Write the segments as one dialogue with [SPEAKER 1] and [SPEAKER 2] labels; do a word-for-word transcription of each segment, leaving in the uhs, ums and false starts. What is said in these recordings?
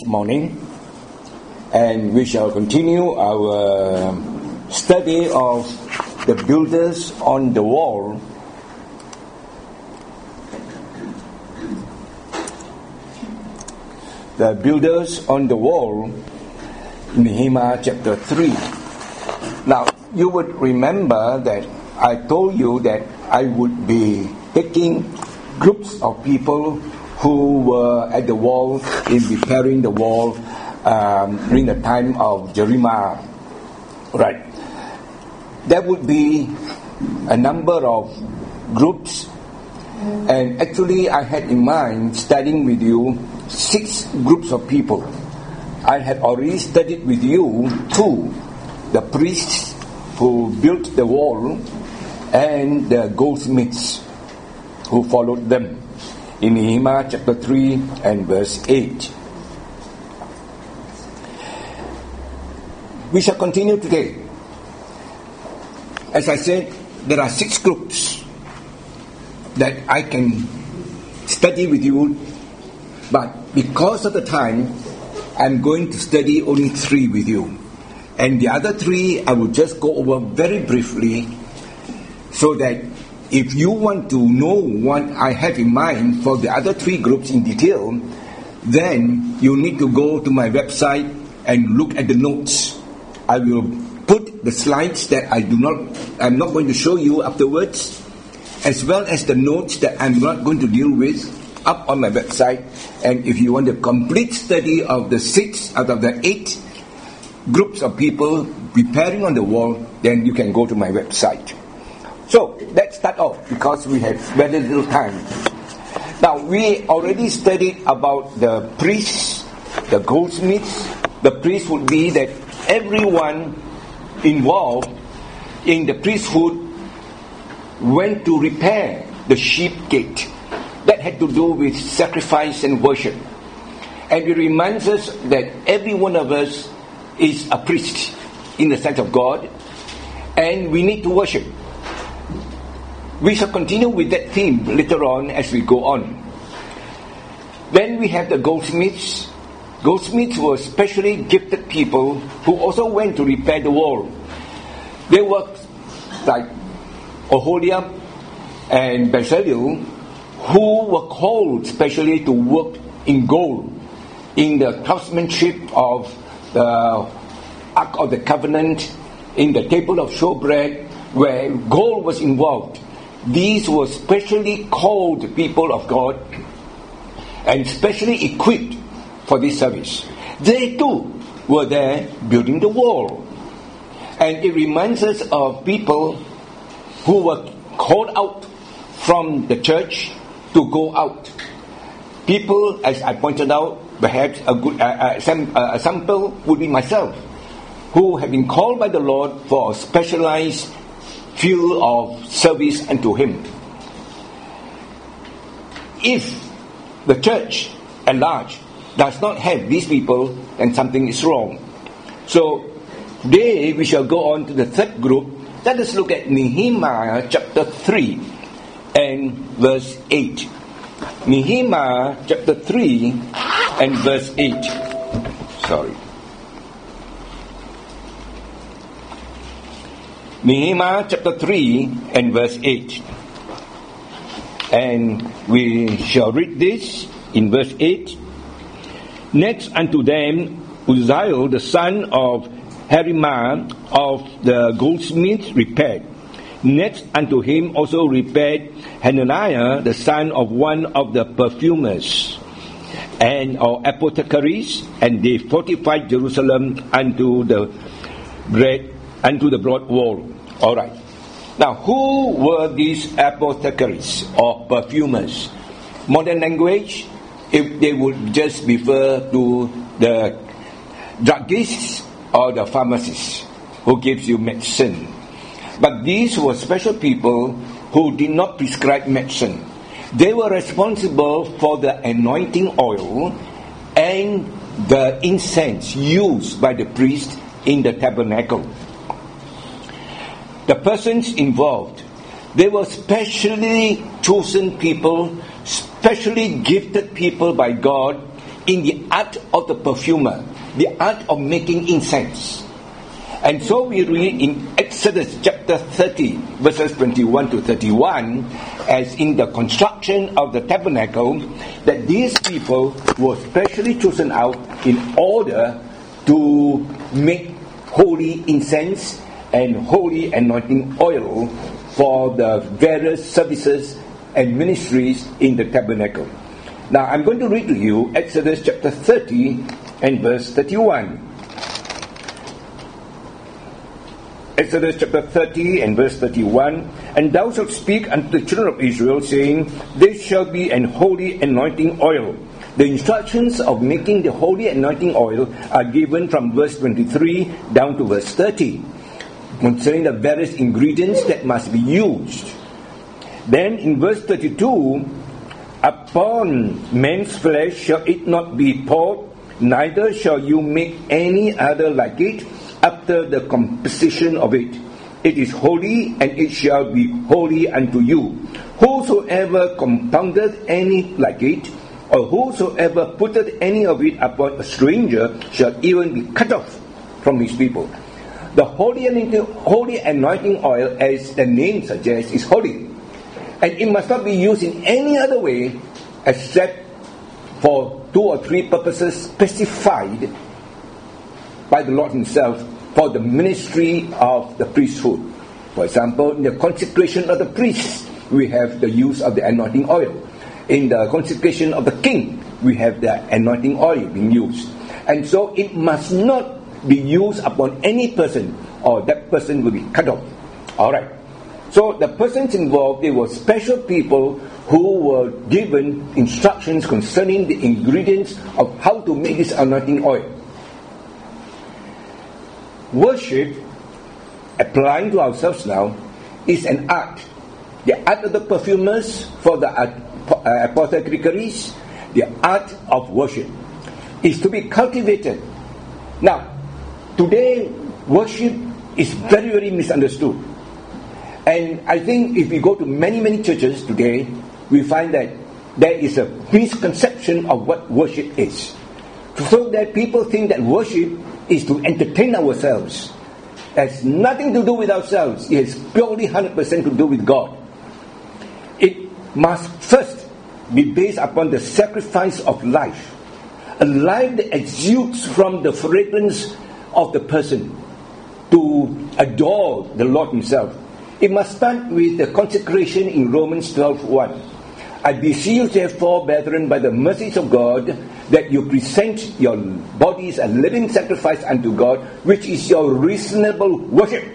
[SPEAKER 1] this morning, and we shall continue our study of the builders on the wall. The builders on the wall, Nehemiah chapter three. Now, you would remember that I told you that I would be taking groups of people who were at the wall in repairing the wall um, during the time of Jeremiah. Right. There would be a number of groups, and actually I had in mind studying with you six groups of people. I had already studied with you two, the priests who built the wall and the goldsmiths who followed them in Nehemiah chapter three and verse eight. We shall continue today. As I said, there are six groups that I can study with you, but because of the time, I'm going to study only three with you. And the other three, I will just go over very briefly, so that if you want to know what I have in mind for the other three groups in detail, then you need to go to my website and look at the notes. I will put the slides that I do not, I'm not going to show you afterwards, as well as the notes that I'm not going to deal with, up on my website. And if you want a complete study of the six out of the eight groups of people preparing on the wall, then you can go to my website. So, let's start off, because we have very little time. Now, we already studied about the priests, the goldsmiths. The priest would be that everyone involved in the priesthood went to repair the sheep gate. That had to do with sacrifice and worship. And it reminds us that every one of us is a priest in the sight of God, and we need to worship. We shall continue with that theme later on as we go on. Then we have the goldsmiths. Goldsmiths were specially gifted people who also went to repair the wall. They worked like Oholiab and Bezalel, who were called specially to work in gold, in the craftsmanship of the Ark of the Covenant, in the table of showbread, where gold was involved. These were specially called people of God and specially equipped for this service. They too were there building the wall. And it reminds us of people who were called out from the church to go out. People, as I pointed out, perhaps a good uh, uh, some, uh, a sample would be myself, who have been called by the Lord for a specialized field of service unto Him. If the church at large does not have these people, then something is wrong. So today we shall go on to the third group. Let us look at Nehemiah chapter three and verse eight. Nehemiah chapter three and verse eight. Sorry. Nehemiah chapter three and verse eight. And we shall read this in verse eight. Next unto them Uzziel the son of Jeremiah of the goldsmith repaired. Next unto him also repaired Hananiah the son of one of the perfumers and or apothecaries, and they fortified Jerusalem unto the bread unto the broad wall. All right. Now, who were these apothecaries or perfumers? Modern language, if they would just refer to the druggists or the pharmacists who gives you medicine. But these were special people who did not prescribe medicine. They were responsible for the anointing oil and the incense used by the priest in the tabernacle. The persons involved, they were specially chosen people, specially gifted people by God in the art of the perfumer, the art of making incense. And so we read in Exodus chapter thirty, verses twenty-one to thirty-one, as in the construction of the tabernacle, that these people were specially chosen out in order to make holy incense and holy anointing oil for the various services and ministries in the tabernacle. Now I'm going to read to you Exodus chapter thirty and verse thirty-one. Exodus chapter thirty and verse thirty-one. And thou shalt speak unto the children of Israel, saying, This shall be an holy anointing oil. The instructions of making the holy anointing oil are given from verse twenty-three down to verse thirty, concerning the various ingredients that must be used. Then in verse thirty-two, upon man's flesh shall it not be poured, neither shall you make any other like it, after the composition of it. It is holy, and it shall be holy unto you. Whosoever compoundeth any like it, or whosoever putteth any of it upon a stranger, shall even be cut off from his people. The holy anointing, holy anointing oil, as the name suggests, is holy. And it must not be used in any other way except for two or three purposes specified by the Lord himself for the ministry of the priesthood. For example, in the consecration of the priests, we have the use of the anointing oil. In the consecration of the king, we have the anointing oil being used. And so it must not be used upon any person, or that person will be cut off. Alright. So the persons involved, they were special people who were given instructions concerning the ingredients of how to make this anointing oil. Worship, applying to ourselves now, is an art. The art of the perfumers for the apothecaries, the art of worship, is to be cultivated. Now, today, worship is very, very misunderstood. And I think if we go to many, many churches today, we find that there is a misconception of what worship is. So that people think that worship is to entertain ourselves. It has nothing to do with ourselves. It has purely one hundred percent to do with God. It must first be based upon the sacrifice of life. A life that exudes from the fragrance of the person to adore the Lord himself. It must start with the consecration in Romans twelve one. I beseech you therefore, brethren, by the mercies of God, that you present your bodies a living sacrifice unto God, which is your reasonable worship.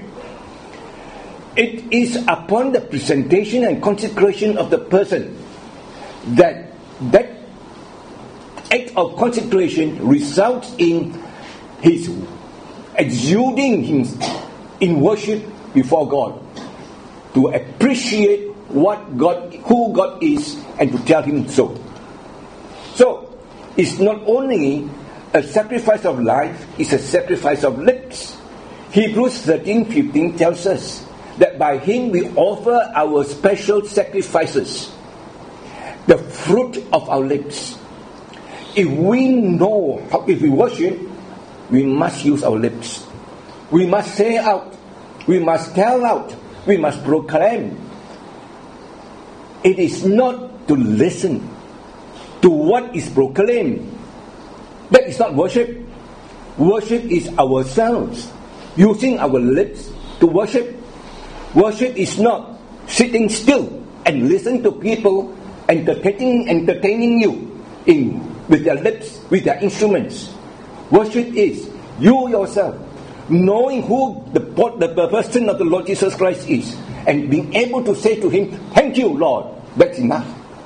[SPEAKER 1] It is upon the presentation and consecration of the person that that act of consecration results in his exuding him in worship before God, to appreciate what God, who God is, and to tell him so. So, it's not only a sacrifice of life, it's a sacrifice of lips. Hebrews thirteen fifteen tells us that by him we offer our special sacrifices, the fruit of our lips. If we know how, if we worship, we must use our lips. We must say out, we must tell out, we must proclaim. It is not to listen to what is proclaimed. That is not worship. Worship is ourselves using our lips to worship. Worship is not sitting still and listening to people entertaining entertaining you in with their lips, with their instruments. Worship is you yourself knowing who the, the person of the Lord Jesus Christ is, and being able to say to him, thank you, Lord. That's enough.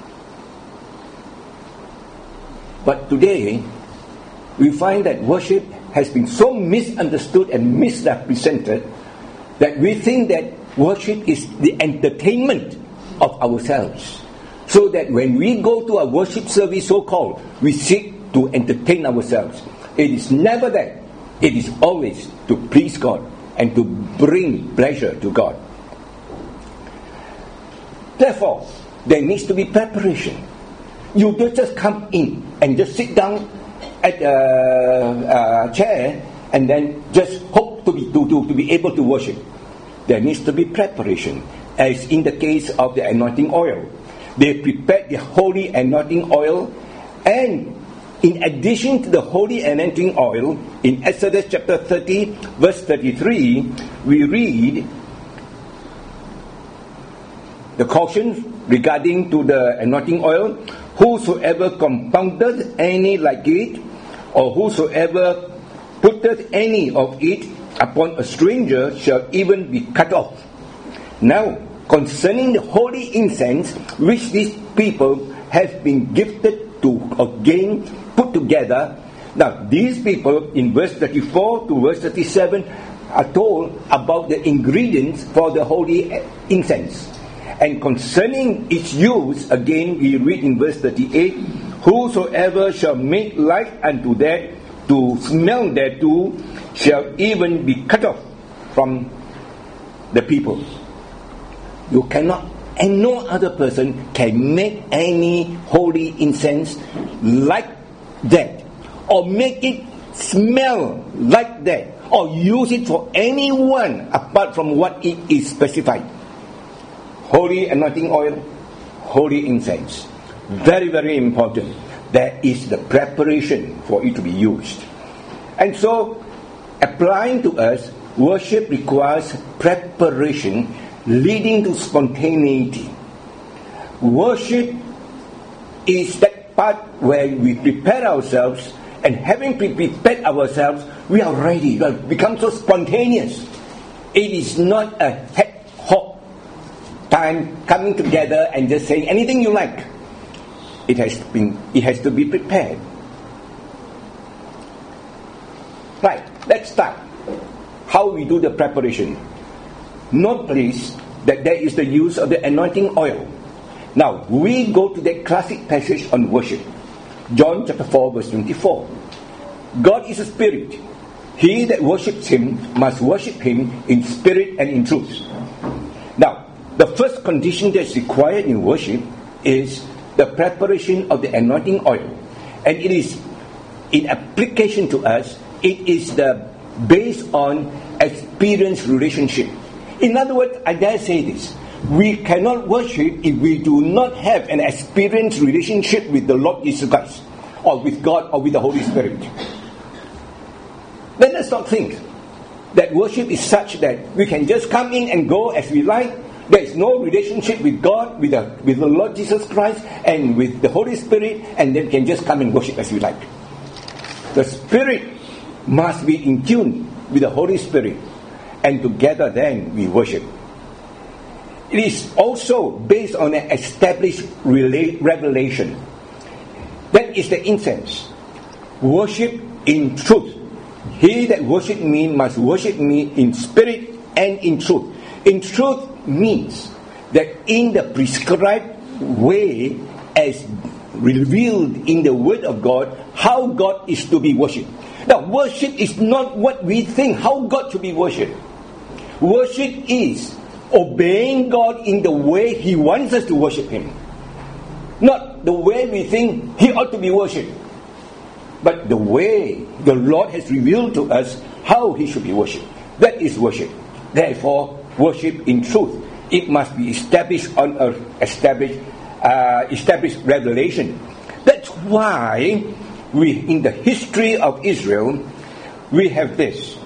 [SPEAKER 1] But today, we find that worship has been so misunderstood and misrepresented that we think that worship is the entertainment of ourselves. So that when we go to a worship service, so-called, we seek to entertain ourselves. It is never that. It is always to please God and to bring pleasure to God. Therefore, there needs to be preparation. you don't just come in and just sit down at a, a chair and then just hope to be to, to, to be able to worship. There needs to be preparation, as in the case of the anointing oil. They prepared the holy anointing oil, and in addition to the holy anointing oil, in Exodus chapter thirty, verse thirty-three, we read the caution regarding to the anointing oil: whosoever compoundeth any like it, or whosoever putteth any of it upon a stranger, shall even be cut off. Now, concerning the holy incense, which these people have been gifted to again put together, now these people in verse thirty-four to verse thirty-seven are told about the ingredients for the holy incense. And concerning its use, again we read in verse thirty-eight, whosoever shall make like unto that, to smell thereto, shall even be cut off from the people. You cannot, and no other person can make any holy incense like that, or make it smell like that, or use it for anyone apart from what it is specified. Holy anointing oil, holy incense. Very, very important. There is the preparation for it to be used. And so, applying to us, worship requires preparation leading to spontaneity. Worship is that part where we prepare ourselves, and having prepared ourselves, we are ready. We become so spontaneous. It is not a ad hoc time coming together and just saying anything you like. It has been. It has to be prepared. Right. Let's start. How we do the preparation. Note please that there is the use of the anointing oil. Now we go to that classic passage on worship. John chapter four verse twenty-four. God is a spirit. He that worships him must worship him in spirit and in truth. Now, the first condition that's required in worship is the preparation of the anointing oil. And it is, in application to us, it is the based on experience relationship. In other words, I dare say this: we cannot worship if we do not have an experience relationship with the Lord Jesus Christ, or with God, or with the Holy Spirit. Then let's not think that worship is such that we can just come in and go as we like. There is no relationship with God, with the, with the Lord Jesus Christ, and with the Holy Spirit, and then can just come and worship as we like. The Spirit must be in tune with the Holy Spirit, and together then we worship. It is also based on an established revelation. That is the incense. Worship in truth. He that worship me must worship me in spirit and in truth. In truth means that in the prescribed way as revealed in the Word of God, how God is to be worshipped. Now, worship is not what we think how God should be worshipped. Worship is obeying God in the way He wants us to worship Him. Not the way we think He ought to be worshipped, but the way the Lord has revealed to us how He should be worshipped. That is worship. Therefore, worship in truth, it must be established on a established, uh, established revelation. That's why we, in the history of Israel, we have this.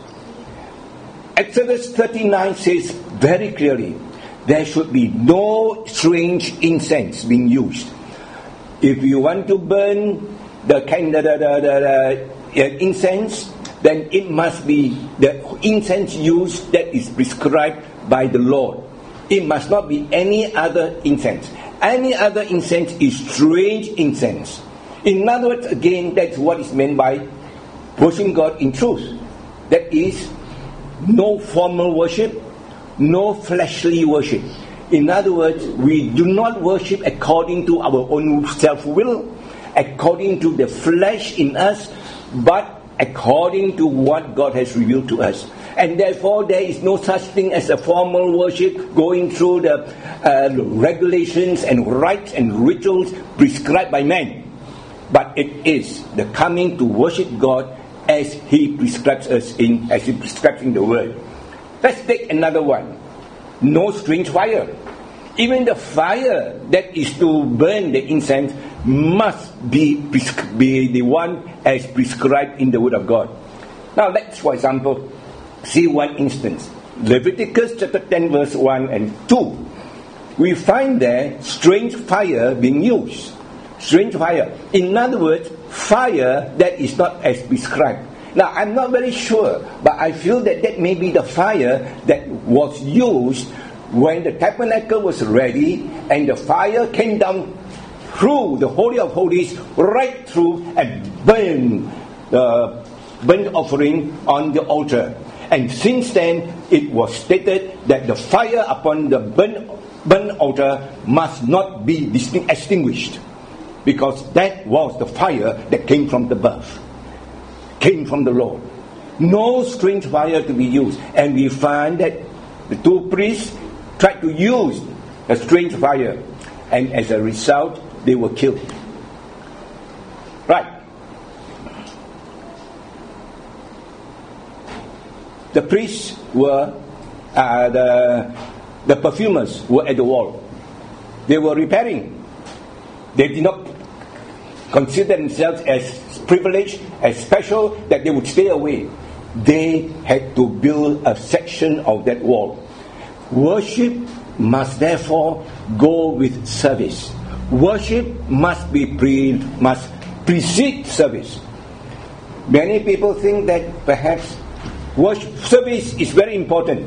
[SPEAKER 1] Exodus thirty-nine says very clearly, there should be no strange incense being used. If you want to burn the kind of the, the, the, the incense, then it must be the incense used that is prescribed by the Lord. It must not be any other incense. Any other incense is strange incense. In other words, again, that's what is meant by worshiping God in truth. That is, no formal worship, no fleshly worship. In other words, we do not worship according to our own self-will, according to the flesh in us, but according to what God has revealed to us. And therefore there is no such thing as a formal worship going through the uh, regulations and rites and rituals prescribed by men. But it is the coming to worship God as He prescribes us in, as He prescribes in the Word. Let's take another one. No strange fire. Even the fire that is to burn the incense must be, be the one as prescribed in the Word of God. Now let's, for example, see one instance. Leviticus chapter ten verse one and two. We find there strange fire being used. Strange fire. In other words, fire that is not as prescribed. Now I'm not very sure, but I feel that that may be the fire that was used when the tabernacle was ready and the fire came down through the Holy of Holies, right through, and burned the burnt offering on the altar. And since then, it was stated that the fire upon the burnt, burnt altar must not be distinct, extinguished, because that was the fire that came from above, came from the Lord. No strange fire to be used. And we find that the two priests tried to use a strange fire, and as a result, they were killed. Right. The priests were, uh, the, the perfumers were at the wall. They were repairing. They did not consider themselves as privileged, as special, that they would stay away. They had to build a section of that wall. Worship must therefore go with service. Worship must be pre, must precede service. Many people think that perhaps worship service is very important.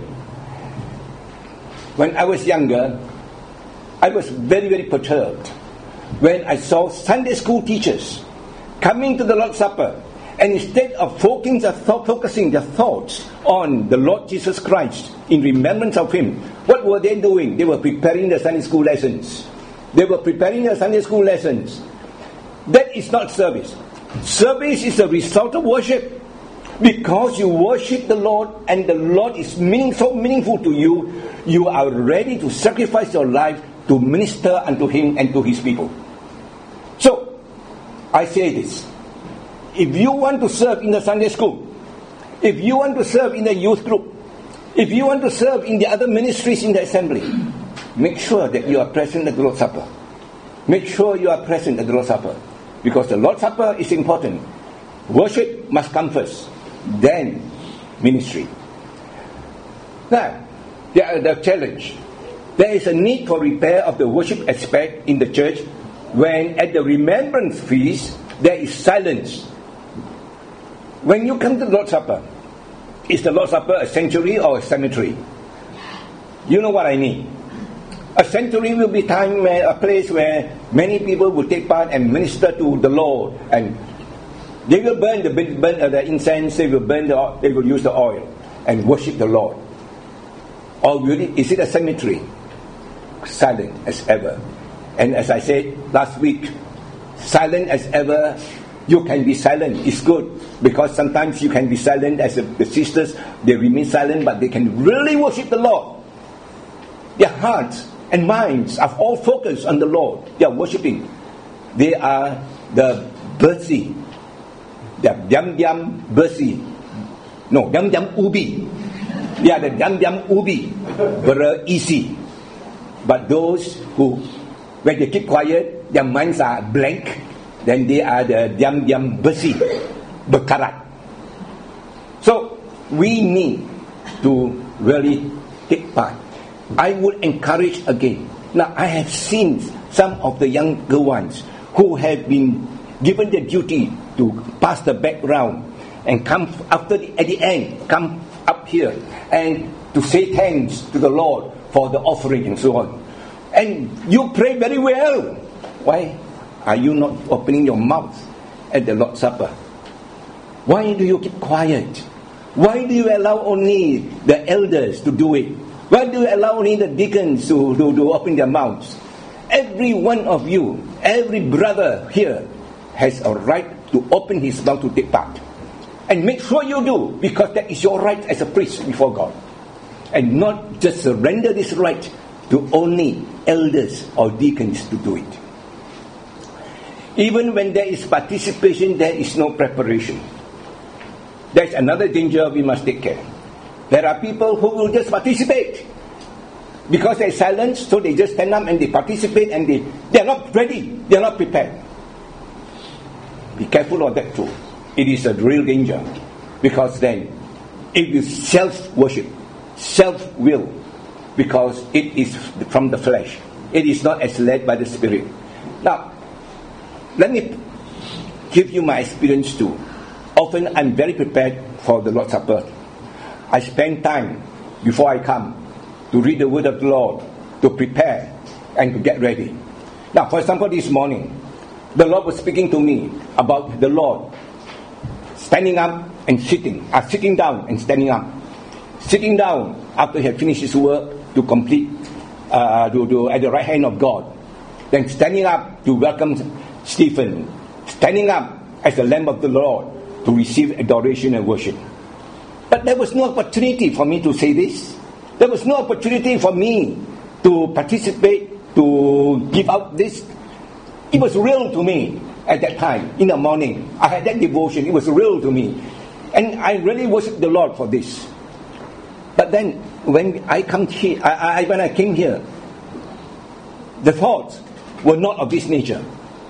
[SPEAKER 1] When I was younger, I was very, very perturbed when I saw Sunday school teachers coming to the Lord's Supper, and instead of focusing their, th- focusing their thoughts on the Lord Jesus Christ in remembrance of Him, what were they doing? They were preparing the Sunday school lessons. They were preparing the Sunday school lessons. That is not service. Service is a result of worship. Because you worship the Lord and the Lord is meaning, so meaningful to you, you are ready to sacrifice your life to minister unto Him and to His people. So, I say this. If you want to serve in the Sunday school, if you want to serve in the youth group, if you want to serve in the other ministries in the assembly, make sure that you are present at the Lord's Supper. Make sure you are present at the Lord's Supper. Because the Lord's Supper is important. Worship must come first, then ministry. Now, the, the challenge. There is a need for repair of the worship aspect in the church when at the remembrance feast there is silence. When you come to the Lord's Supper, is the Lord's Supper a sanctuary or a cemetery? You know what I mean. A sanctuary will be time where, a place where many people will take part and minister to the Lord, and they will burn the burn uh, the incense. They will burn the they will use the oil and worship the Lord. Or will it, is it a cemetery? Silent as ever. And as I said last week, silent as ever. You can be silent. It's good, because sometimes you can be silent as a, the sisters. They remain silent, but they can really worship the Lord. Their hearts and minds are all focused on the Lord. They are worshiping. They are the Bersi. They are Diam Diam Bersi. No, Diam Diam Ubi. They are the Diam Diam Ubi. Very easy. But those who, when they keep quiet, their minds are blank, then they are the Diam Diam Bersi. Berkarat. So, we need to really take part. I would encourage again. Now, I have seen some of the younger ones who have been given the duty to pass the background and come after the, at the end, come up here and to say thanks to the Lord for the offering and so on. And you pray very well. Why are you not opening your mouth at the Lord's Supper? Why do you keep quiet? Why do you allow only the elders to do it? Why do you allow only the deacons to, to, to open their mouths? Every one of you, every brother here has a right to open his mouth to take part. And make sure you do, because that is your right as a priest before God. And not just surrender this right to only elders or deacons to do it. Even when there is participation, there is no preparation. That's another danger we must take care. There are people who will just participate. Because they're silent, so they just stand up and they participate and they, they're not ready, they're not prepared. Be careful of that too. It is a real danger. Because then, it is self-worship, self-will, because it is from the flesh. It is not as led by the Spirit. Now, let me give you my experience too. Often I'm very prepared for the Lord's Supper. I spend time before I come to read the Word of the Lord, to prepare and to get ready. Now, for example, this morning, the Lord was speaking to me about the Lord standing up and sitting, uh, sitting down and standing up. Sitting down after he had finished his work to complete, uh, to, to, at the right hand of God. Then standing up to welcome Stephen. Standing up as the Lamb of the Lord to receive adoration and worship. But there was no opportunity for me to say this. There was no opportunity for me to participate, to give out this. It was real to me at that time, in the morning. I had that devotion. It was real to me. And I really worship the Lord for this. But then, when I come here, I, I, when I came here, the thoughts were not of this nature.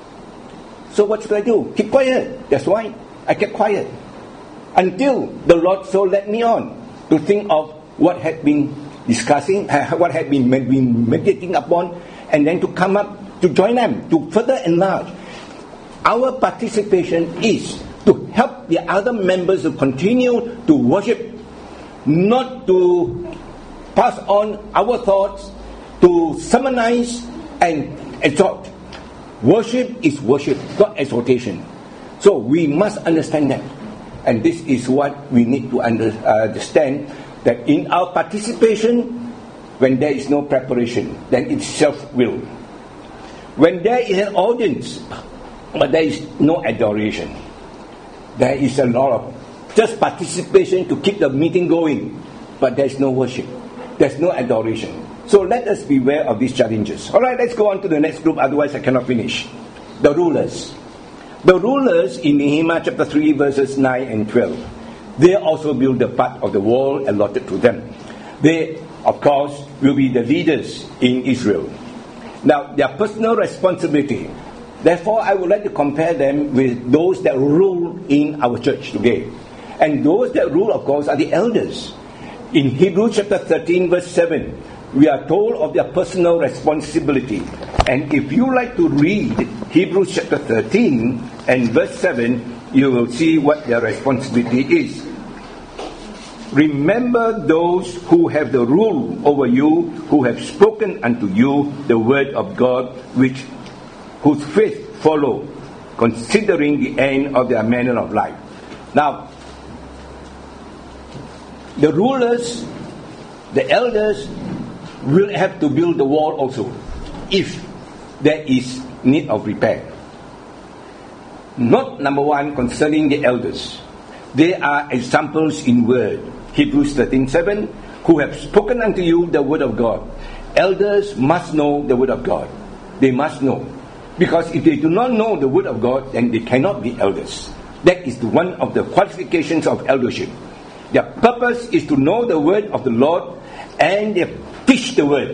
[SPEAKER 1] So what should I do? Keep quiet. That's why I kept quiet. Until the Lord so led me on to think of what had been discussing, what had been, been meditating upon, and then to come up to join them, to further enlarge. Our participation is to help the other members to continue to worship, not to pass on our thoughts, to sermonize and exhort. Worship is worship, not exhortation. So we must understand that. And this is what we need to under, uh, understand, that in our participation, when there is no preparation, then it's self-will. When there is an audience, but there is no adoration, there is a lot of just participation to keep the meeting going, but there is no worship, there's no adoration. So let us beware of these challenges. Alright, let's go on to the next group, otherwise I cannot finish. The rulers. The rulers in Nehemiah chapter three verses nine and twelve. They also build the part of the wall allotted to them. They, of course, will be the leaders in Israel. Now, their personal responsibility. Therefore, I would like to compare them with those that rule in our church today. And those that rule, of course, are the elders. In Hebrews chapter thirteen verse seven, we are told of their personal responsibility. And if you like to read Hebrews chapter thirteen and verse seven, you will see what their responsibility is. Remember those who have the rule over you, who have spoken unto you the word of God, which whose faith follow, considering the end of their manner of life. Now, the rulers, the elders, will have to build the wall also, if there is need of repair. Not number one, concerning the elders. They are examples in word. Hebrews thirteen seven, who have spoken unto you the word of God. Elders must know the word of God. They must know. Because if they do not know the word of God, then they cannot be elders. That is one of the qualifications of eldership. Their purpose is to know the word of the Lord, and they teach the word.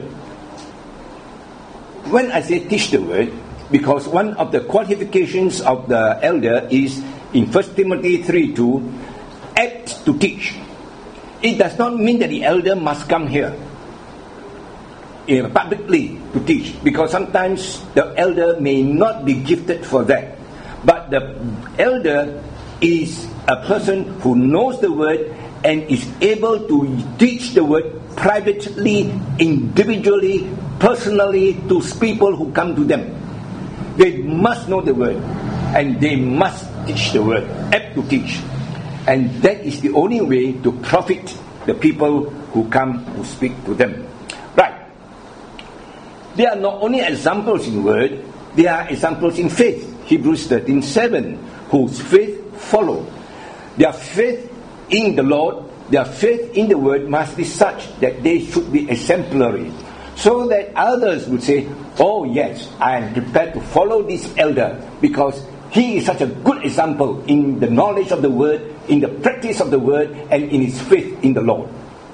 [SPEAKER 1] When I say teach the word, because one of the qualifications of the elder is in First Timothy three two, apt to teach. It does not mean that the elder must come here uh, publicly to teach, because sometimes the elder may not be gifted for that. But the elder is a person who knows the word and is able to teach the word privately, individually, personally to people who come to them. They must know the word, and they must teach the word, apt to teach. And that is the only way to profit the people who come to speak to them. Right. They are not only examples in word, they are examples in faith. Hebrews thirteen seven, whose faith follow. Their faith in the Lord, their faith in the Word must be such that they should be exemplary, so that others would say, oh yes, I am prepared to follow this elder because he is such a good example in the knowledge of the Word, in the practice of the Word, and in his faith in the Lord.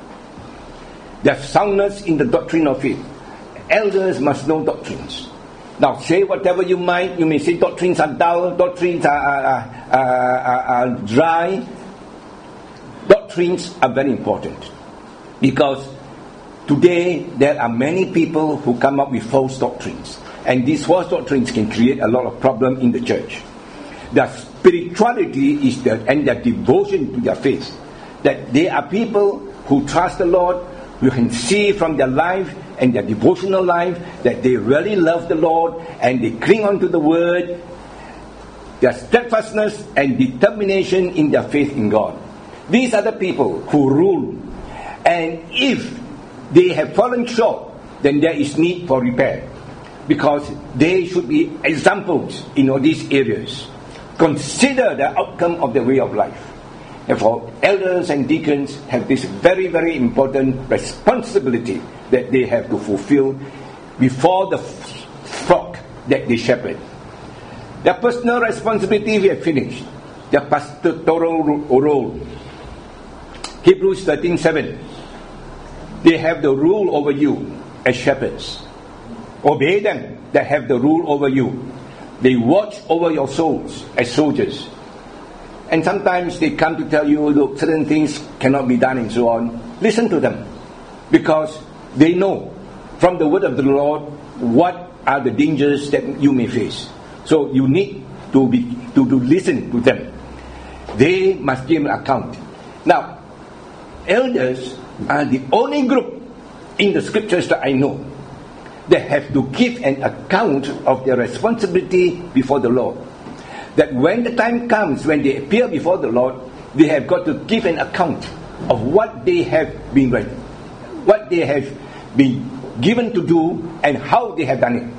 [SPEAKER 1] There's soundness in the doctrine of faith. Elders must know doctrines. Now, say whatever you might. You may say doctrines are dull, doctrines are, are, are, are, are dry. Doctrines are very important, because today there are many people who come up with false doctrines, and these false doctrines can create a lot of problem in the church. Their spirituality is their, and their devotion to their faith. That they are people who trust the Lord. You can see from their life and their devotional life that they really love the Lord and they cling on to the Word. Their steadfastness and determination in their faith in God. These are the people who rule. And if they have fallen short, then there is need for repair, because they should be examples in all these areas. Consider the outcome of their way of life. Therefore, elders and deacons have this very, very important responsibility that they have to fulfill before the flock that they shepherd. Their personal responsibility we have finished. Their pastoral role. Hebrews thirteen seven. They have the rule over you as shepherds. Obey them that have the rule over you. They watch over your souls as soldiers. And sometimes they come to tell you, look, certain things cannot be done and so on. Listen to them, because they know from the word of the Lord what are the dangers that you may face. So you need to be to, to listen to them. They must give an account. Now, elders are the only group in the scriptures that I know that have to give an account of their responsibility before the Lord. That when the time comes, when they appear before the Lord, they have got to give an account of what they have been read, what they have been given to do, and how they have done it.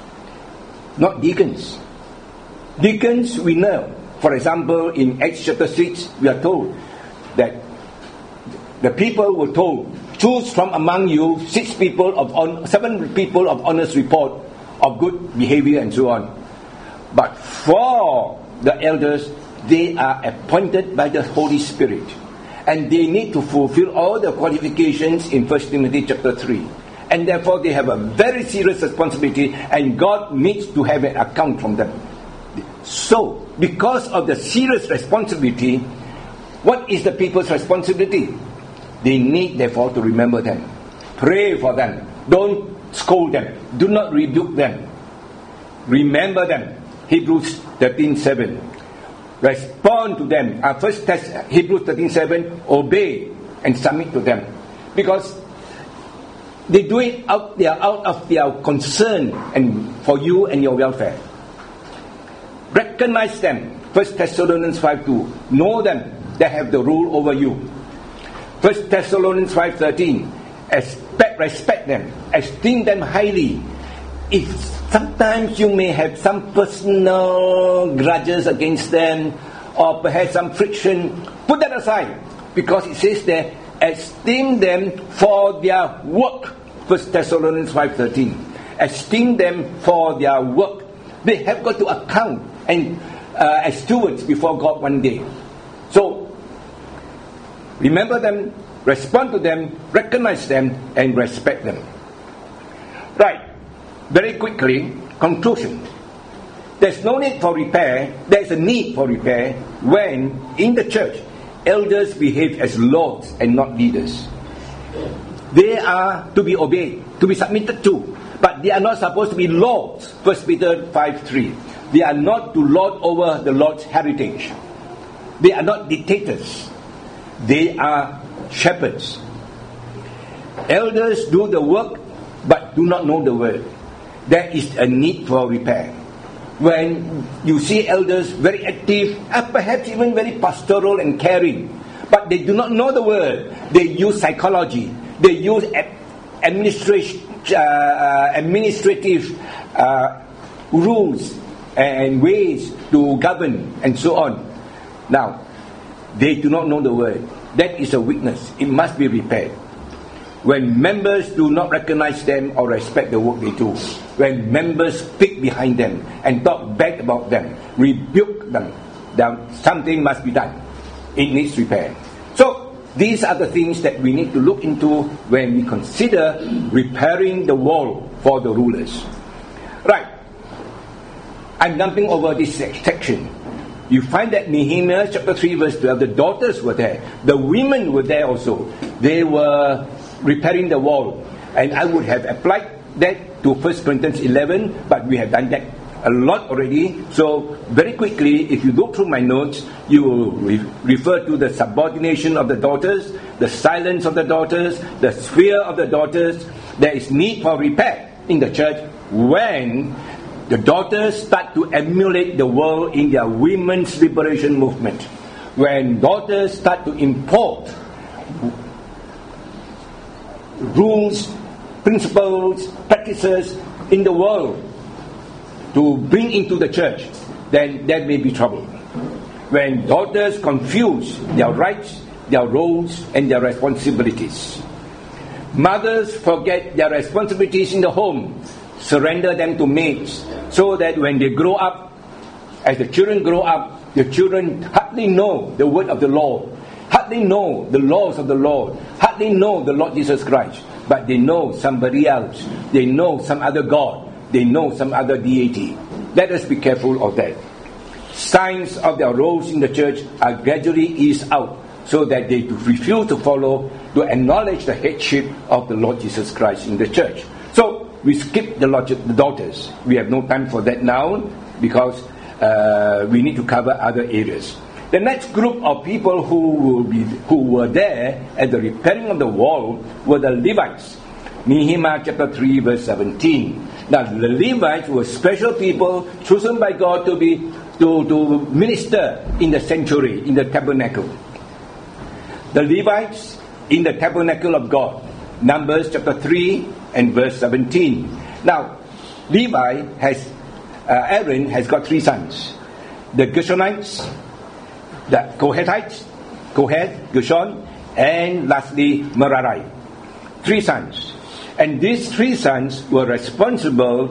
[SPEAKER 1] Not deacons. Deacons, we know. For example, in Acts chapter six, we are told that the people were told, choose from among you six people of on, seven people of honest report, of good behavior, and so on. But for the elders, they are appointed by the Holy Spirit, and they need to fulfill all the qualifications in First Timothy chapter three. And therefore they have a very serious responsibility, and God needs to have an account from them. So, because of the serious responsibility, what is the people's responsibility? They need therefore to remember them. Pray for them. Don't scold them. Do not rebuke them. Remember them. Hebrews thirteen seven. Respond to them. Our first test, Hebrews thirteen seven, obey and submit to them. Because they do it out, they are out of their concern and for you and your welfare. Recognize them. First Thessalonians five two. Know them that have the rule over you. First Thessalonians five thirteen. Expect, respect them. Esteem them highly. If sometimes you may have some personal grudges against them, or perhaps some friction, put that aside, because it says there, esteem them for their work. First Thessalonians five thirteen. Esteem them for their work. They have got to account and uh, as stewards before God one day. So remember them, respond to them, recognize them, and respect them. Right. Very quickly, conclusion. There's no need for repair. There's a need for repair when, in the church, elders behave as lords and not leaders. They are to be obeyed, to be submitted to, but they are not supposed to be lords. First Peter five three. They are not to lord over the Lord's heritage. They are not dictators. They are shepherds. Elders do the work, but do not know the word. There is a need for repair. When you see elders very active, and perhaps even very pastoral and caring, but they do not know the word, they use psychology, they use administration, uh, administrative uh, rules and ways to govern and so on. Now, they do not know the word. That is a weakness. It must be repaired. When members do not recognize them or respect the work they do, when members speak behind them and talk bad about them, rebuke them, then something must be done. It needs repair. So these are the things that we need to look into when we consider repairing the wall for the rulers. Right. I'm jumping over this section. You find that Nehemiah chapter three verse twelve, the daughters were there. The women were there also. They were repairing the wall. And I would have applied that to First Corinthians eleven, but we have done that a lot already. So very quickly, if you look through my notes, you will re- refer to the subordination of the daughters, the silence of the daughters, the sphere of the daughters. There is need for repair in the church when the daughters start to emulate the world in their women's liberation movement. When daughters start to import rules, principles, practices in the world to bring into the church, then there may be trouble. When daughters confuse their rights, their roles, and their responsibilities. Mothers forget their responsibilities in the home, surrender them to maids, so that when they grow up, as the children grow up, the children hardly know the word of the Lord, hardly know the laws of the Lord, hardly know the Lord Jesus Christ, but they know somebody else, they know some other God, they know some other deity. Let us be careful of that. Signs of their roles in the church are gradually eased out, so that they refuse to follow, to acknowledge the headship of the Lord Jesus Christ in the church. So we skip the, the daughters. We have no time for that now, because uh, we need to cover other areas. The next group of people who will be who were there at the repairing of the wall were the Levites. Nehemiah chapter three verse seventeen. Now the Levites were special people chosen by God to be to, to minister in the sanctuary, in the tabernacle. The Levites in the tabernacle of God. Numbers chapter three and verse seventeen. Now Levi has uh, Aaron has got three sons. The Gershonites, the Kohathites, Kohath, Gershon, and lastly Merari. Three sons. And these three sons were responsible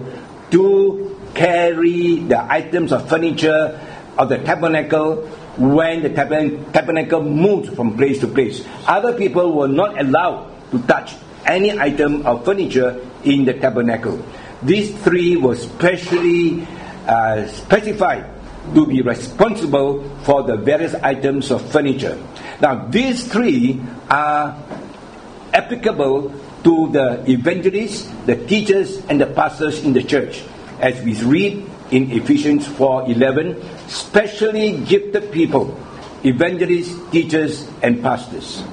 [SPEAKER 1] to carry the items of furniture of the tabernacle when the tab- tabernacle moved from place to place. Other people were not allowed to touch any item of furniture in the tabernacle. These three were specially uh, specified to be responsible for the various items of furniture. Now, these three are applicable to the evangelists, the teachers, and the pastors in the church. As we read in Ephesians four eleven, specially gifted people, evangelists, teachers, and pastors.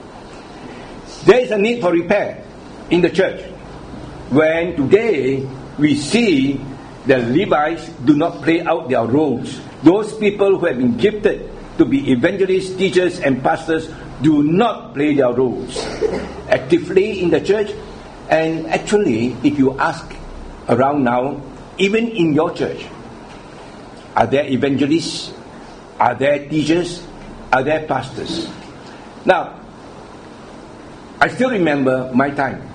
[SPEAKER 1] There is a need for repair in the church. When today we see the Levites do not play out their roles. Those people who have been gifted to be evangelists, teachers, and pastors do not play their roles actively in the church. And actually, if you ask around now, even in your church, are there evangelists? Are there teachers? Are there pastors? Now, I still remember my time.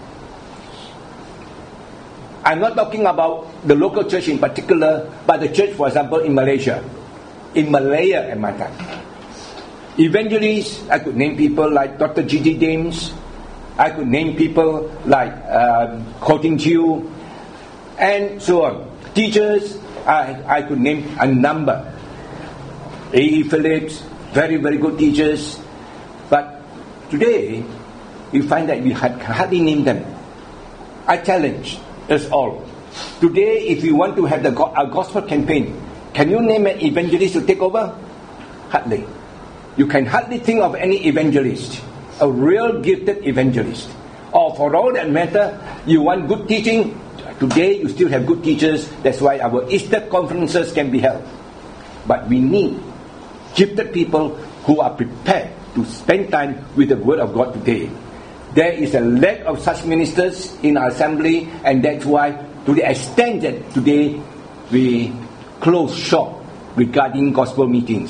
[SPEAKER 1] I'm not talking about the local church in particular, but the church, for example, in Malaysia. In Malaya at my time. Evangelists, I could name people like Doctor G D Dames. I could name people like uh, Ho Ting Chiu, and so on. Teachers, I, I could name a number. A E Phillips, very, very good teachers. But today, we find that we had hardly name them. I challenge us all. Today, if you want to have the go- a gospel campaign, can you name an evangelist to take over? Hardly. You can hardly think of any evangelist, a real gifted evangelist. Or for all that matter, you want good teaching, today you still have good teachers. That's why our Easter conferences can be held. But we need gifted people who are prepared to spend time with the Word of God today. There is a lack of such ministers in our assembly, and that's why, to the extent that today we close shop regarding gospel meetings.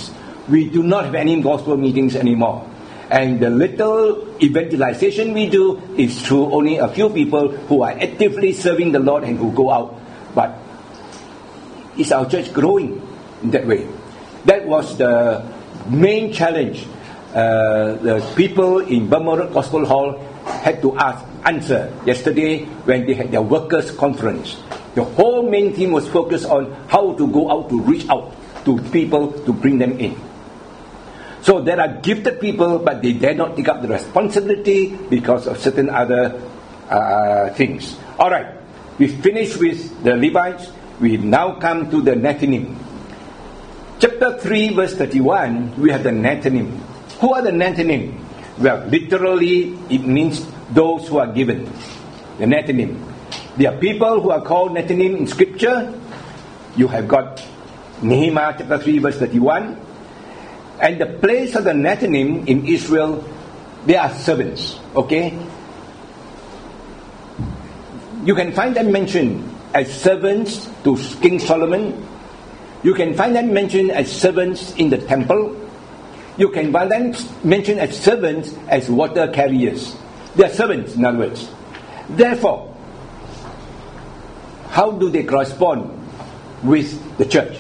[SPEAKER 1] we do not have any gospel meetings anymore. And the little evangelization we do is through only a few people who are actively serving the Lord and who go out. But is our church growing in that way? That was the main challenge uh, the people in Burma Gospel Hall had to ask, answer yesterday when they had their workers' conference. The whole main theme was focused on how to go out to reach out to people to bring them in. So there are gifted people, but they dare not take up the responsibility because of certain other uh, things. All right, we finished with the Levites. We now come to the Nethinim. Chapter three, verse thirty-one, we have the Nethinim. Who are the Nethinim? Well, literally, it means those who are given. The Nethinim. There are people who are called Nethinim in Scripture. You have got Nehemiah chapter three, verse thirty-one. And the place of the Nethinim in Israel, they are servants. Okay? You can find them mentioned as servants to King Solomon. You can find them mentioned as servants in the temple. You can find them mentioned as servants as water carriers. They are servants, in other words. Therefore, how do they correspond with the church?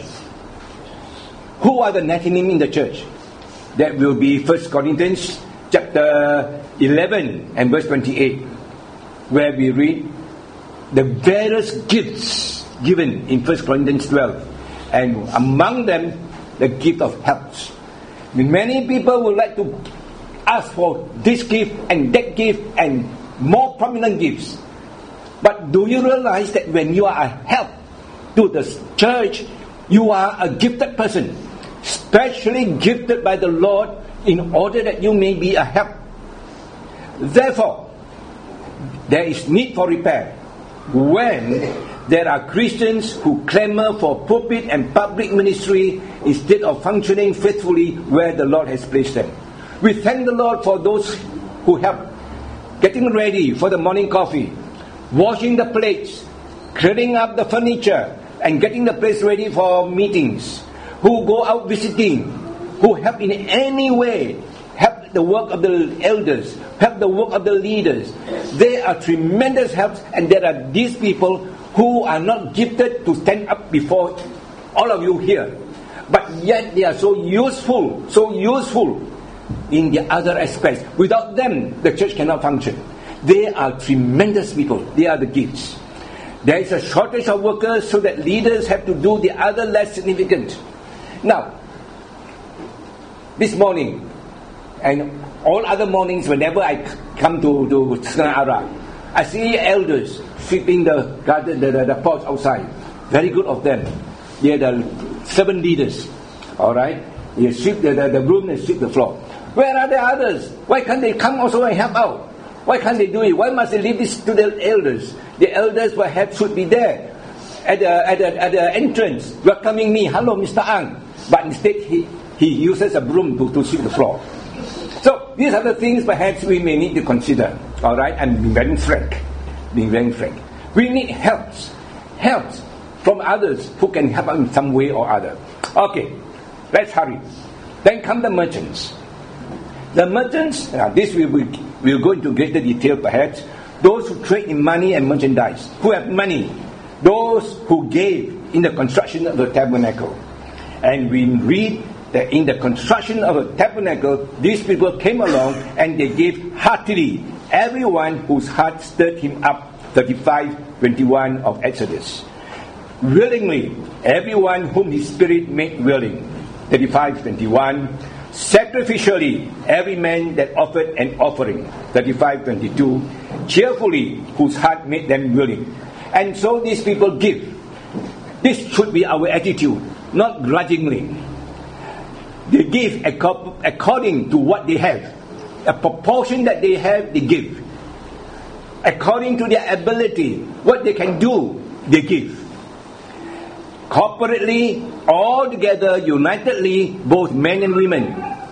[SPEAKER 1] Who are the Nethinim in the church? That will be First Corinthians chapter eleven and verse twenty-eight, where we read the various gifts given in First Corinthians twelve, and among them the gift of helps. Many people would like to ask for this gift and that gift and more prominent gifts. But do you realize that when you are a help to the church, you are a gifted person, specially gifted by the Lord in order that you may be a help. Therefore, there is need for repair when there are Christians who clamor for pulpit and public ministry instead of functioning faithfully where the Lord has placed them. We thank the Lord for those who help getting ready for the morning coffee, washing the plates, clearing up the furniture, and getting the place ready for meetings, who go out visiting, who help in any way, help the work of the elders, help the work of the leaders. They are tremendous helps, and there are these people who are not gifted to stand up before all of you here, but yet they are so useful, so useful in the other aspects. Without them, the church cannot function. They are tremendous people. They are the gifts. There is a shortage of workers, so that leaders have to do the other less significant. Now, this morning, and all other mornings, whenever I come to, to Sengkang Arah, I see elders sweeping the garden, the, the, the pots outside. Very good of them. They are the servant leaders. Alright? They sweep the, the, the room and sweep the floor. Where are the others? Why can't they come also and help out? Why can't they do it? Why must they leave this to the elders? The elders perhaps should be there at the, at the, at the entrance, welcoming me. Hello, Mister Ang. But instead, he, he uses a broom to, to sweep the floor. So, these are the things perhaps we may need to consider. Alright? I'm being very frank. Being very frank. We need helps. Helps from others who can help us in some way or other. Okay, let's hurry. Then come the merchants. The merchants, uh, this we will we'll go into greater detail perhaps. Those who trade in money and merchandise, who have money. Those who gave in the construction of the tabernacle. And we read that in the construction of the tabernacle, these people came along and they gave heartily, everyone whose heart stirred him up. thirty-five twenty-one of Exodus. Willingly, everyone whom his spirit made willing. thirty-five twenty-one. Sacrificially, every man that offered an offering. thirty-five twenty-two. Cheerfully, whose heart made them willing. And so these people give. This should be our attitude, not grudgingly. They give according to what they have. A proportion that they have, they give. According to their ability, what they can do, they give. Corporately, all together, unitedly, both men and women.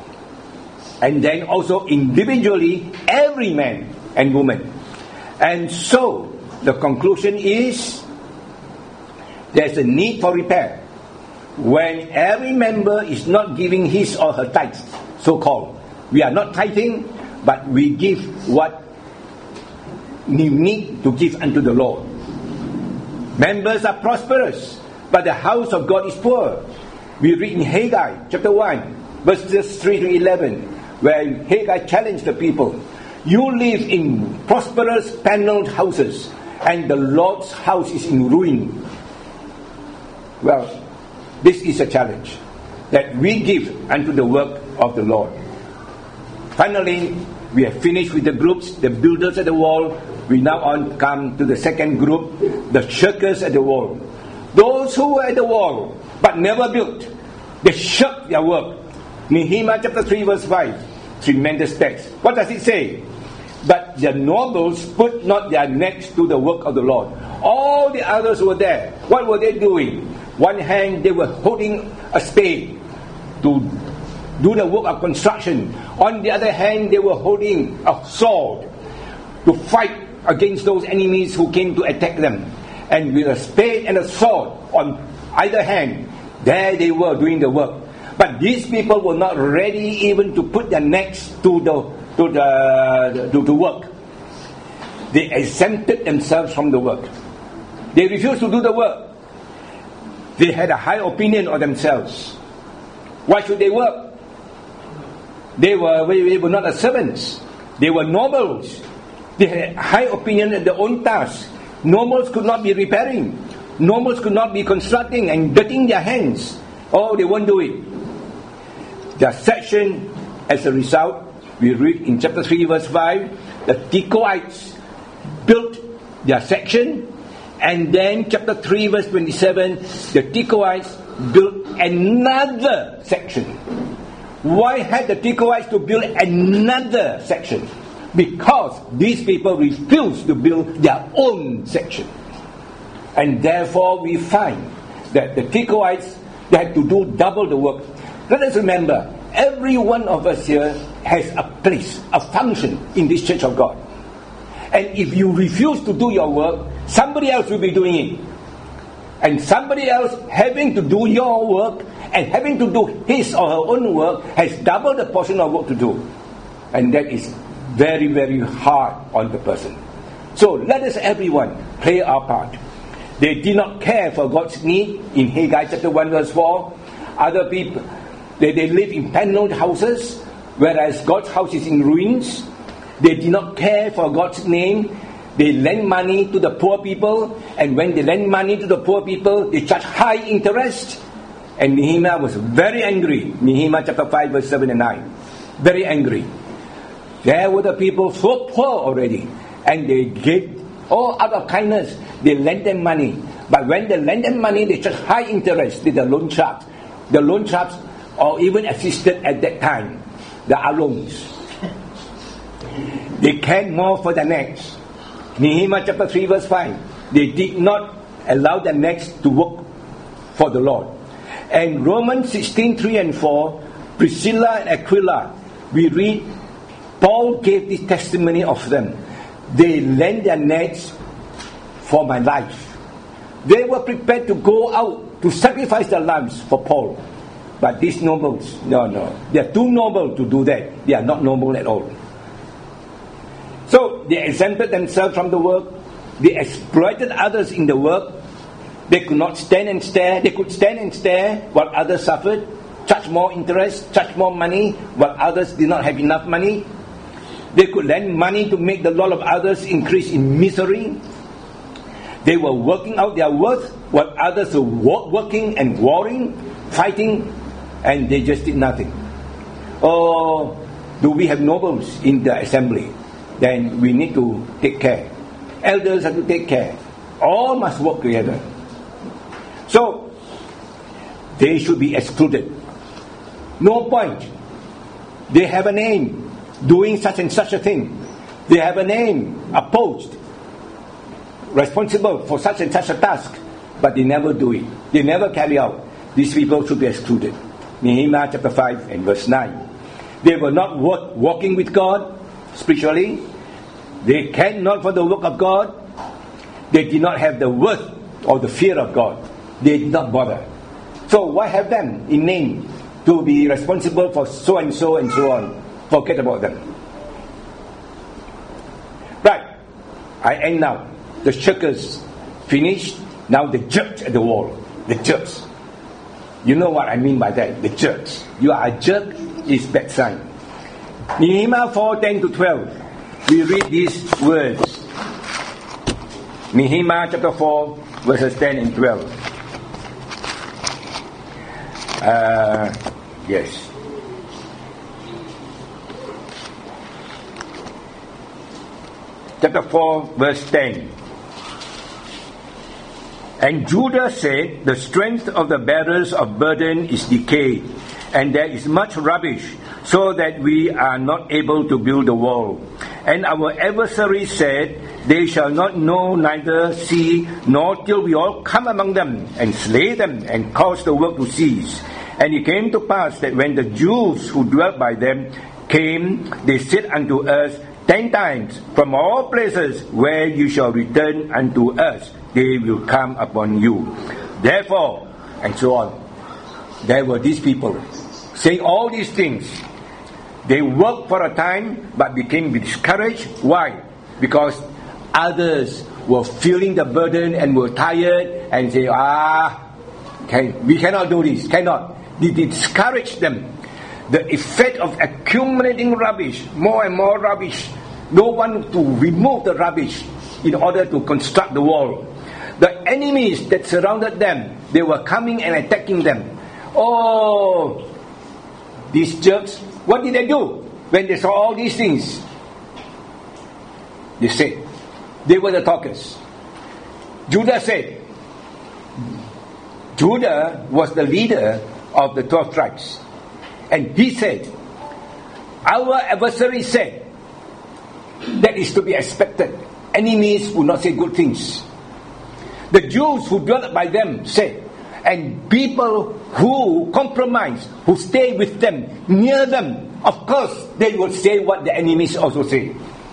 [SPEAKER 1] And then also individually, every man and woman. And so, the conclusion is, there's a need for repair. when every member is not giving his or her tithes, so-called. We are not tithing, but we give what we need to give unto the Lord. Members are prosperous, but the house of God is poor. We read in Haggai chapter one, verses three to eleven, where Haggai challenged the people. You live in prosperous paneled houses, and the Lord's house is in ruin. Well, this is a challenge, that we give unto the work of the Lord. Finally, we have finished with the groups, the builders at the wall. We now on come to the second group, the shirkers at the wall. Those who were at the wall but never built, they shirked their work. Nehemiah chapter three verse five, tremendous text. What does it say? But the nobles put not their necks to the work of the Lord. All the others were there. What were they doing? One hand they were holding a spade to do the work of construction. On the other hand, they were holding a sword to fight against those enemies who came to attack them. And with a spade and a sword on either hand, there they were doing the work. But these people were not ready even to put their necks to the to the to, to work. They exempted themselves from the work. They refused to do the work. They had a high opinion of themselves. Why should they work? They were, they were not servants. They were nobles. They had high opinion of their own task. Nobles could not be repairing. Nobles could not be constructing and dirtying their hands. Oh, they won't do it. Their section, as a result, we read in chapter three verse five, the Tekoites built their section, and then chapter three verse twenty-seven, the Tekoites built another section. Why had the Tekoites to build another section? Because these people refused to build their own section. And therefore we find that the Tekoites, they had to do double the work. Let us remember, every one of us here has a place, a function in this church of God. And if you refuse to do your work, somebody else will be doing it. And somebody else having to do your work and having to do his or her own work has double the portion of work to do. And that is very, very hard on the person. So let us everyone play our part. They did not care for God's need in Haggai chapter one verse four. Other people, they, they live in paneled houses, whereas God's house is in ruins. They did not care for God's name. They lend money to the poor people, and when they lend money to the poor people, they charge high interest. And Nehemiah was very angry. Nehemiah chapter five verse seven and nine. Very angry. There were the people so poor already, and they gave, all out of kindness, they lent them money. But when they lend them money, they charge high interest to the loan sharks. The loan sharks, or even assisted at that time, the alons. They cared more for their necks. Nehemiah chapter three verse five. They did not allow their necks to work for the Lord. And Romans sixteen three and four, Priscilla and Aquila, we read, Paul gave this testimony of them. They lent their necks for my life. They were prepared to go out to sacrifice their lives for Paul. But these nobles, no, no. They are too noble to do that. They are not noble at all. So they exempted themselves from the work. They exploited others in the work. They could not stand and stare. They could stand and stare while others suffered, charge more interest, charge more money while others did not have enough money. They could lend money to make the lot of others increase in misery. They were working out their worth while others were working and warring, fighting, and they just did nothing. Or do we have nobles in the assembly? Then we need to take care. Elders have to take care. All must work together. So, they should be excluded. No point. They have a name, doing such and such a thing. They have a name, a post, responsible for such and such a task, but they never do it. They never carry out. These people should be excluded. Nehemiah chapter five and verse nine. They were not work, walking with God spiritually. They cared not for the work of God. They did not have the worth or the fear of God. They did not bother. So why have them in name to be responsible for so and so and so on? Forget about them. Right. I end now. The shirkers finished. Now the jerks at the wall. The jerks. You know what I mean by that? The jerks. You are a jerk is bad sign. Nehemiah four, ten to twelve. We read these words. Nehemiah chapter four, verses ten and twelve. Uh, yes. Chapter four, verse ten. And Judah said, the strength of the bearers of burden is decayed, and there is much rubbish, so that we are not able to build the wall. And our adversaries said, they shall not know, neither see, nor till we all come among them, and slay them, and cause the work to cease. And it came to pass that when the Jews who dwelt by them came, they said unto us, ten times, from all places where you shall return unto us, they will come upon you. Therefore, and so on. There were these people saying all these things. They worked for a time but became discouraged. Why? Because others were feeling the burden and were tired and say, ah, okay, we cannot do this, cannot. They discouraged them. The effect of accumulating rubbish, more and more rubbish, no one to remove the rubbish in order to construct the wall. The enemies that surrounded them, they were coming and attacking them. Oh, these jerks, what did they do when they saw all these things? They said, they were the talkers. Judah said, Judah was the leader of the twelve tribes. And he said, our adversary said, that is to be expected. Enemies will not say good things. The Jews who dwelt by them said, and people who compromise, who stay with them, near them, of course they will say what the enemies also say.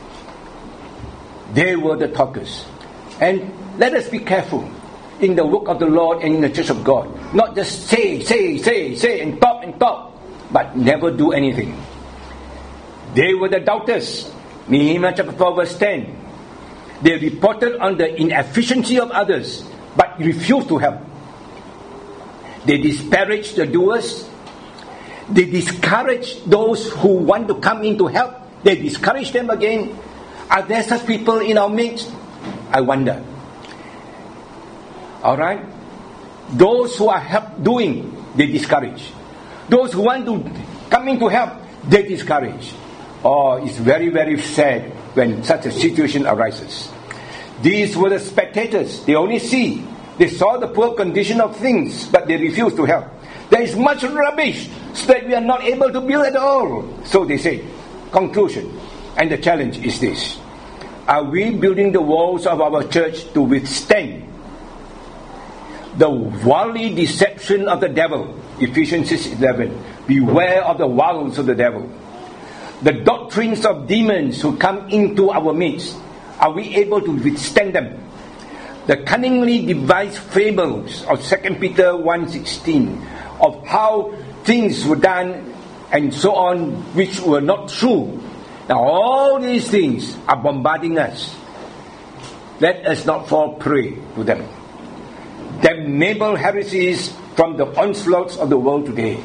[SPEAKER 1] They were the talkers. And let us be careful in the work of the Lord and in the church of God. Not just say, say, say, say, and talk and talk, but never do anything. They were the doubters. Nehemiah chapter four, verse ten. They reported on the inefficiency of others, but refused to help. They disparaged the doers. They discouraged those who want to come in to help. They discourage them again. Are there such people in our midst? I wonder. Alright? Those who are help doing, they discourage. Those who want to come in to help, they discourage. Oh, it's very, very sad when such a situation arises. These were the spectators. They only see. They saw the poor condition of things, but they refused to help. There is much rubbish, so that we are not able to build at all. So they say. Conclusion. And the challenge is this. Are we building the walls of our church to withstand the wily deception of the devil? Ephesians six eleven. Beware of the wiles of the devil. The doctrines of demons who come into our midst. Are we able to withstand them? The cunningly devised fables of Second Peter one sixteen of how things were done and so on, which were not true. Now all these things are bombarding us. Let us not fall prey to them. Damnable heresies from the onslaughts of the world today.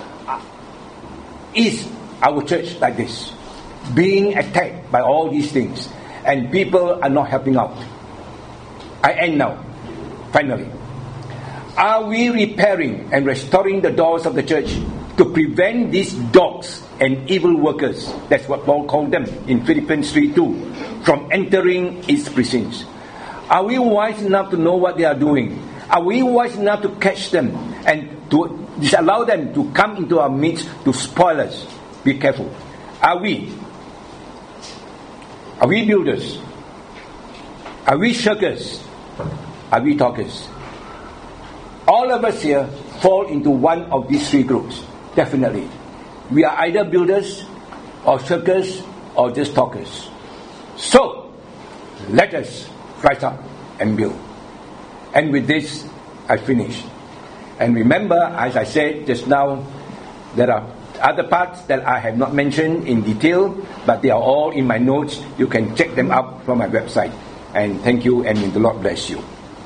[SPEAKER 1] Is our church like this? Being attacked by all these things, and people are not helping out. I end now. Finally. Are we repairing and restoring the doors of the church to prevent these dogs and evil workers, that's what Paul called them in Philippians three two, from entering its precincts? Are we wise enough to know what they are doing? Are we wise enough to catch them and to disallow them to come into our midst to spoil us? Be careful. Are we? Are we builders? Are we shirkers? Are we talkers? All of us here fall into one of these three groups. Definitely. We are either builders or shirkers or just talkers. So, let us rise up and build. And with this, I finish. And remember, as I said just now, there are other parts that I have not mentioned in detail, but they are all in my notes. You can check them out from my website. And thank you, and may the Lord bless you.